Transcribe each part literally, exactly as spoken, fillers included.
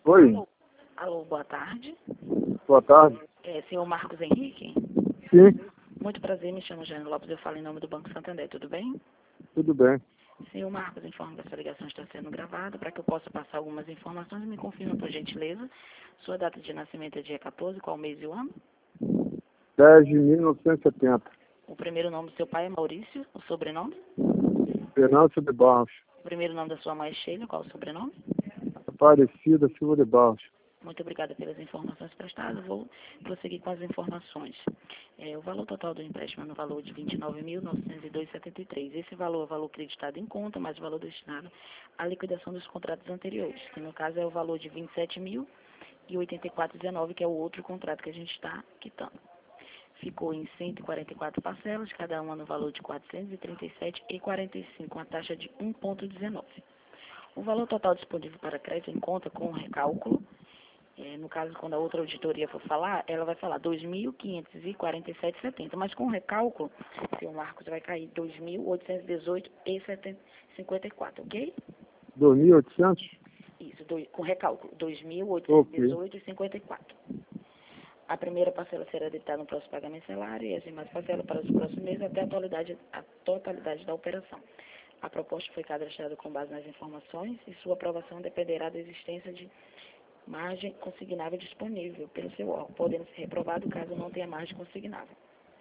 Oi, Alô, alô, boa tarde. boa tarde. É, senhor Marcos Henrique? Sim, Muito prazer, me chamo Jane Lopes, eu falo em nome do Banco Santander, tudo bem? tudo bem. Senhor Marcos, informo que essa ligação está sendo gravada para que eu possa passar algumas informações e me confirma, por gentileza, sua data de nascimento é dia quatorze, qual mês e o ano? dez de mil novecentos e setenta. O primeiro nome do seu pai é Maurício, o sobrenome? Venâncio de Barros. O primeiro nome da sua mãe é Sheila, qual é o sobrenome? Aparecida Silva de Barros. Muito obrigada pelas informações prestadas. Vou prosseguir com as informações. É, o valor total do empréstimo é no valor de vinte e nove mil novecentos e dois vírgula setenta e três. Esse valor é o valor creditado em conta, mais o valor destinado à liquidação dos contratos anteriores, que no caso é o valor de vinte e sete mil e oitenta e quatro vírgula dezenove, que é o outro contrato que a gente está quitando. Ficou em cento e quarenta e quatro parcelas, cada uma no valor de quatrocentos e trinta e sete vírgula quarenta e cinco, uma taxa de um vírgula dezenove. O valor total disponível para crédito em conta com recálculo, É, no caso, quando a outra auditoria for falar, ela vai falar dois mil quinhentos e quarenta e sete vírgula setenta, mas com recálculo, seu Marcos, vai cair dois mil oitocentos e dezoito vírgula cinquenta e quatro, ok? dois mil e oitocentos? Isso, do, com recálculo, dois mil oitocentos e dezoito vírgula cinquenta e quatro. A primeira parcela será debitada no próximo pagamento salário e as demais parcelas para os próximos meses até a totalidade, a totalidade da operação. A proposta foi cadastrada com base nas informações e sua aprovação dependerá da existência de margem consignável disponível pelo seu órgão, podendo ser reprovado caso não tenha margem consignável.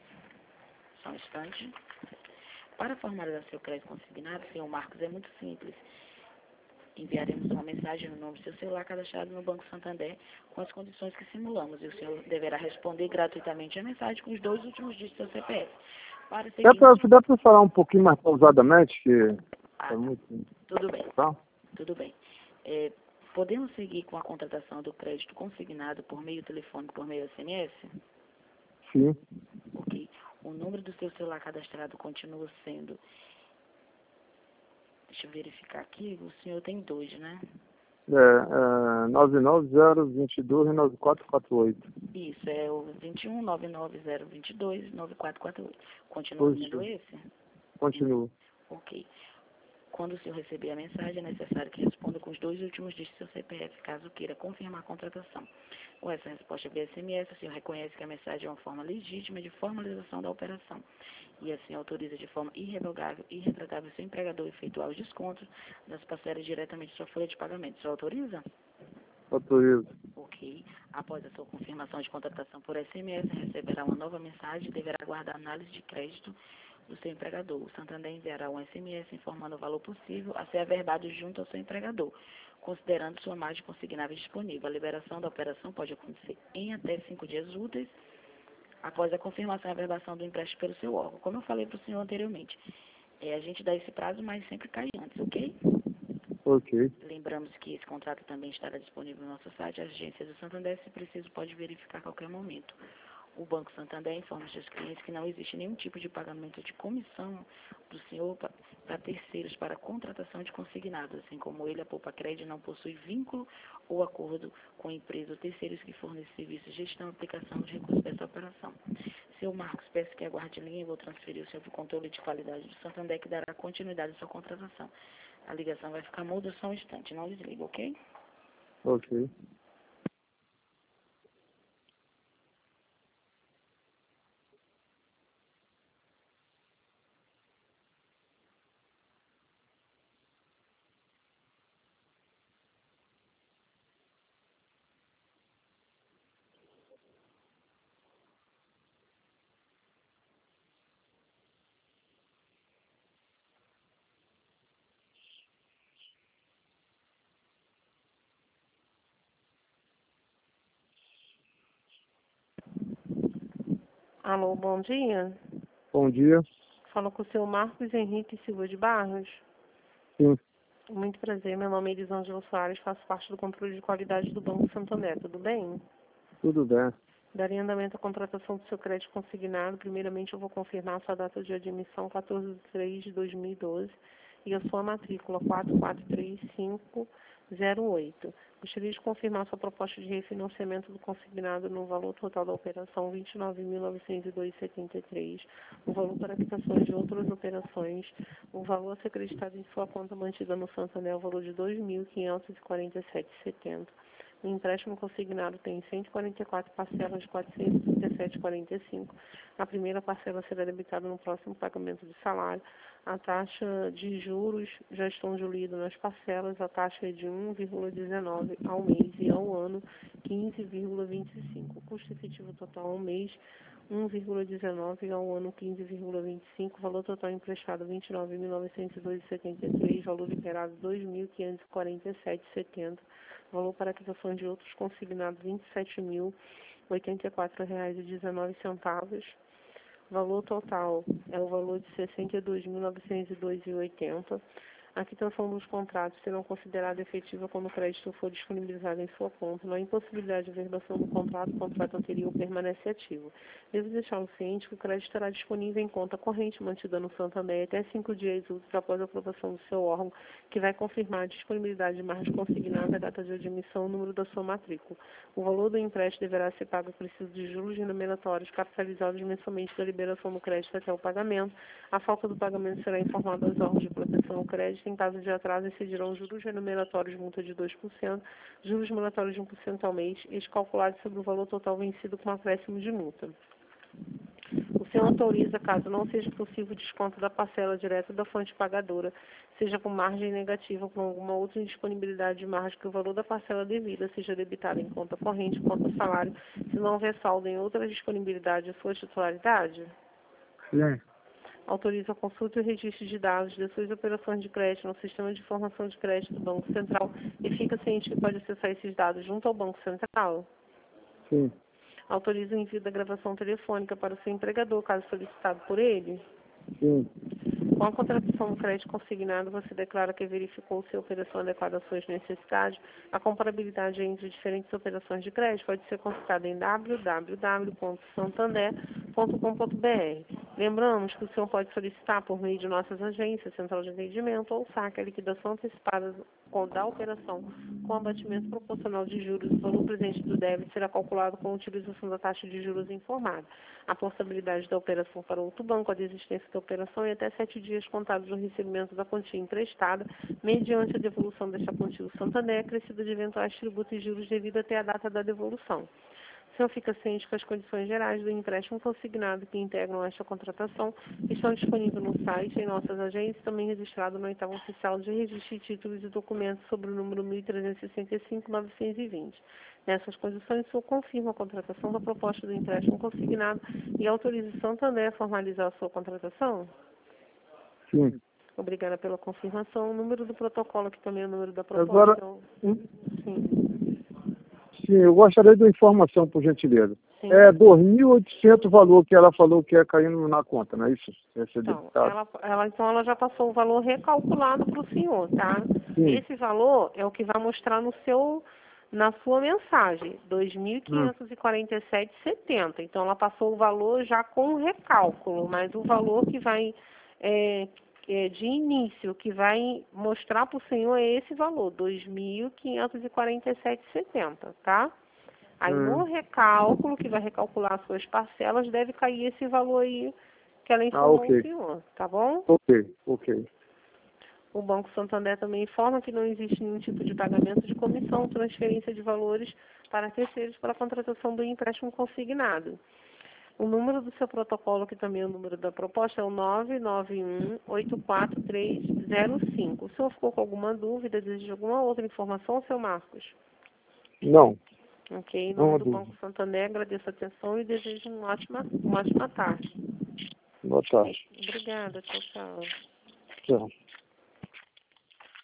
Só um instante. Para formalizar seu crédito consignado, senhor Marcos, é muito simples. Enviaremos uma mensagem no nome do seu celular cadastrado no Banco Santander com as condições que simulamos e o senhor deverá responder gratuitamente a mensagem com os dois últimos dígitos do seu C P F. Para seguir... Dá pra, dá pra falar um pouquinho mais pausadamente? Que Ah, é muito... tudo bem, Tá? tudo bem. É, podemos seguir com a contratação do crédito consignado por meio telefônico, por meio S M S? Sim. Ok. O número do seu celular cadastrado continua sendo... Deixa eu verificar aqui. O senhor tem dois, né? É, é nove nove zero, dois dois, nove quatro quatro oito. Isso, é o vinte e um, nove nove zero, vinte e dois, nove quatro quatro oito. Continua sendo esse? Continua. Ok. Quando o senhor receber a mensagem, é necessário que responda com os dois últimos dígitos do seu C P F, caso queira confirmar a contratação. Com essa resposta via S M S, o senhor reconhece que a mensagem é uma forma legítima de formalização da operação e assim autoriza de forma irrevogável e irretratável seu empregador a efetuar os descontos das parcelas diretamente de sua folha de pagamento. O senhor autoriza? Autorizo. Ok. Após a sua confirmação de contratação por S M S, receberá uma nova mensagem e deverá aguardar análise de crédito do seu empregador. O Santander enviará um S M S informando o valor possível a ser averbado junto ao seu empregador, considerando sua margem consignável disponível. A liberação da operação pode acontecer em até cinco dias úteis após a confirmação e averbação do empréstimo pelo seu órgão. Como eu falei para o senhor anteriormente, é, a gente dá esse prazo, mas sempre cai antes, ok? Ok. Lembramos que esse contrato também estará disponível no nosso site, a agência do Santander, se preciso, pode verificar a qualquer momento. O Banco Santander informa aos seus clientes que não existe nenhum tipo de pagamento de comissão do senhor para terceiros para a contratação de consignados, assim como ele, a Poupa Crédito, não possui vínculo ou acordo com a empresa ou terceiros que fornecem serviços de gestão e aplicação de recursos dessa operação. Seu Marcos, peço que aguarde em linha e vou transferir o seu controle de qualidade do Santander, que dará continuidade à sua contratação. A ligação vai ficar muda só um instante, não desliga, ok? Ok. Alô, bom dia. Bom dia. Falo com o seu Marcos Henrique Silva de Barros. Sim. Muito prazer, meu nome é Elisângela Soares, faço parte do controle de qualidade do Banco Santander, tudo bem? Tudo bem. Daria andamento à contratação do seu crédito consignado. Primeiramente, eu vou confirmar a sua data de admissão, quatorze de três de dois mil e doze, e a sua matrícula, quatro quatro três cinco zero oito. Gostaria de confirmar sua proposta de refinanciamento do consignado no valor total da operação vinte e nove mil novecentos e dois vírgula setenta e três, o valor para quitações de outras operações, o valor a ser acreditado em sua conta mantida no Santander, o valor de dois mil quinhentos e quarenta e sete vírgula setenta. O empréstimo consignado tem cento e quarenta e quatro parcelas de quatrocentos e trinta e sete vírgula quarenta e cinco. A primeira parcela será debitada no próximo pagamento de salário. A taxa de juros já estão diluídas nas parcelas. A taxa é de um vírgula dezenove ao mês e ao ano quinze vírgula vinte e cinco. O custo efetivo total ao mês um vírgula dezenove ao ano quinze vírgula vinte e cinco. Valor total emprestado vinte e nove mil novecentos e dois vírgula setenta e três. Valor liberado dois mil quinhentos e quarenta e sete vírgula setenta. Valor para aquisição de outros consignados vinte e sete mil oitenta e quatro reais e dezenove centavos. Valor total é o valor de sessenta e dois mil novecentos e dois reais e oitenta centavos. A quitação dos contratos serão considerada efetiva quando o crédito for disponibilizado em sua conta. Na impossibilidade de averbação do contrato, o contrato anterior permanece ativo. Devo deixá-lo ciente que o crédito estará disponível em conta corrente mantida no Santander até cinco dias úteis após a aprovação do seu órgão, que vai confirmar a disponibilidade de margem consignada, a data de admissão, o número da sua matrícula. O valor do empréstimo deverá ser pago a preciso de juros remuneratórios capitalizados mensalmente da liberação do crédito até o pagamento. A falta do pagamento será informada aos órgãos de proteção ao crédito. Em caso de atraso, incidirão juros remuneratórios, multa de dois por cento, juros remuneratórios de um por cento ao mês, eles calculados sobre o valor total vencido com acréscimo de multa. O senhor autoriza, caso não seja possível o desconto da parcela direta da fonte pagadora, seja com margem negativa ou com alguma outra indisponibilidade de margem, que o valor da parcela devida seja debitado em conta corrente, conta salário, se não houver saldo em outra disponibilidade de sua titularidade? Sim. Autoriza a consulta e o registro de dados de suas operações de crédito no sistema de informação de crédito do Banco Central e fica ciente que pode acessar esses dados junto ao Banco Central? Sim. Autoriza o envio da gravação telefônica para o seu empregador, caso solicitado por ele? Sim. Com a contratação do crédito consignado, você declara que verificou se a operação é adequada às suas necessidades. A comparabilidade entre diferentes operações de crédito pode ser consultada em w w w ponto santander ponto com ponto b r. Lembramos que o senhor pode solicitar por meio de nossas agências, central de atendimento ou saque, a liquidação antecipada da operação com abatimento proporcional de juros. O valor presente do débito será calculado com a utilização da taxa de juros informada. A possibilidade da operação para outro banco, a desistência da operação e até sete dias contados do recebimento da quantia emprestada, mediante a devolução desta quantia do Santander, acrescida de eventuais tributos e juros devido até a data da devolução. O senhor fica ciente que as condições gerais do empréstimo consignado que integram esta contratação estão disponíveis no site, em nossas agências, também registrado no oitavo oficial de registro de títulos e documentos sobre o número mil trezentos e sessenta e cinco ponto novecentos e vinte. Nessas condições, o senhor confirma a contratação da proposta do empréstimo consignado e autoriza o Santander a formalizar a sua contratação? Sim. Obrigada pela confirmação. O número do protocolo, que também é o número da proposta. Agora, Sim. Sim, eu gostaria de informação, por gentileza. Sim. É dois mil e oitocentos o valor que ela falou que ia caindo na conta, não é isso? Esse Então, ela, ela, então, ela já passou o valor recalculado para o senhor, tá? Sim. Esse valor é o que vai mostrar no seu, na sua mensagem, dois mil quinhentos e quarenta e sete reais e setenta centavos. Então, ela passou o valor já com recálculo, mas o valor que vai, é, é, de início, que vai mostrar para o senhor é esse valor, dois mil quinhentos e quarenta e sete reais e setenta centavos, tá? Aí, hum. no recálculo, que vai recalcular as suas parcelas, deve cair esse valor aí que ela informou ah, okay. o senhor, tá bom? Ok, ok. O Banco Santander também informa que não existe nenhum tipo de pagamento de comissão, transferência de valores para terceiros para a contratação do empréstimo consignado. O número do seu protocolo, que também é o número da proposta, é o nove nove um, oito quatro três zero cinco. O senhor ficou com alguma dúvida, deseja alguma outra informação, seu Marcos? Não. Ok, em nome do Banco Santander, agradeço a atenção e desejo uma ótima, uma ótima tarde. Boa tarde. Obrigada, tchau, tchau. Tchau.